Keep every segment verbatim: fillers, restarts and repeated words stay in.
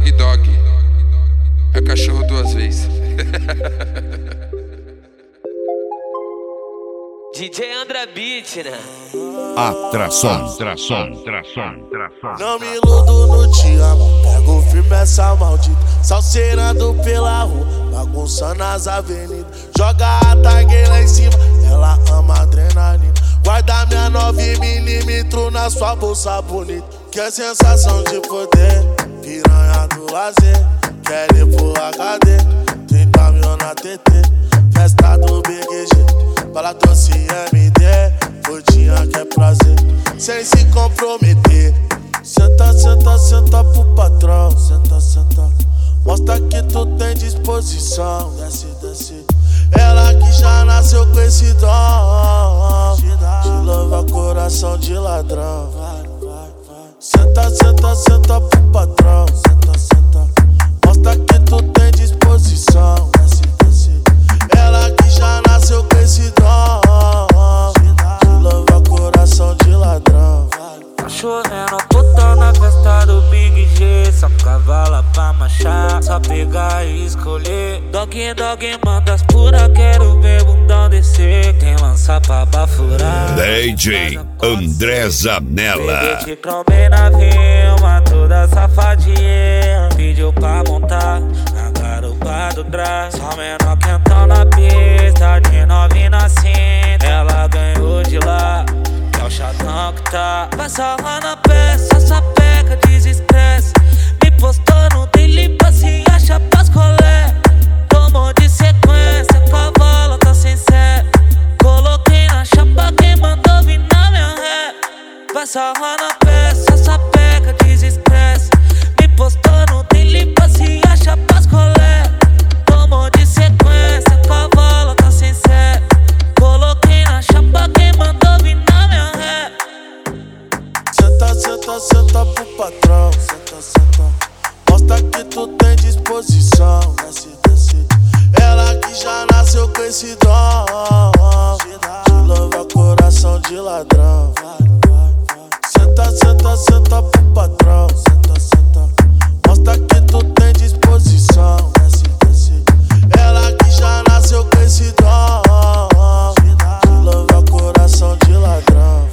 Dog Dog. É cachorro duas vezes. D J André Beat, né? Atração, atração, atração, atração. Não me iludo no te amo, pego firme essa maldita. Salseirando pela rua, bagunçando as avenidas. Joga a tag lá em cima, ela ama adrenalina. Guarda minha nove milímetros na sua bolsa bonita. Que é sensação de poder, piranha do lazer. Quer ir pro H D, trinta mil na T T. Festa do B G G, bala doce M D. Gordinha que é prazer, sem se comprometer. Senta, senta, senta pro patrão. Senta, senta, mostra que tu tem disposição. Desce, desce, ela que já nasceu com esse dom. Te louva coração de ladrão. Senta, senta, senta pro patrão. Senta, senta, mostra que tu tem disposição. Desce, desce, ela que já nasceu com esse dom. Te louva coração de ladrão. Tá chovendo puta na festa do Big G. Só cavala pra marchar, só pegar e escolher. Dog Dog manda as pura, quero ver bundão descer. Tem lança pra bafurar. D J André Zanella. Te cromei na rima, toda safadinha. Pediu pra montar na garupa do drag. Só menor quentão na pista, de nove na cinta. Ela ganhou de lá, é o chatão que tá. Vai sarrar na peça, só peca, desestresse. Me postou no daily pra se achar pras colé. Tomou de sequência, cavalo tá sem sé. Coloquei na chapa quem mandou vir na minha ré. Vai sarrar na peça, só peca, desestresse. Me postou no daily pra se achar pras colé. Tomou de sequência, cavalo tá sem sé. Coloquei na chapa quem mandou vir na minha ré. Senta, senta, senta pro patrão. Senta, senta, mostra que tu tem disposição. Desce, desce, ela que já nasceu com esse dom. Te louva coração de ladrão. Senta, senta, senta pro patrão. Senta, senta, mostra que tu tem disposição. Desce, desce, ela que já nasceu com esse dom. Te louva coração de ladrão.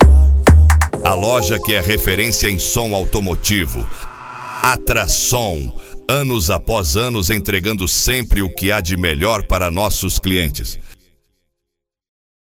A loja que é referência em som automotivo. Atração. Anos após anos entregando sempre o que há de melhor para nossos clientes.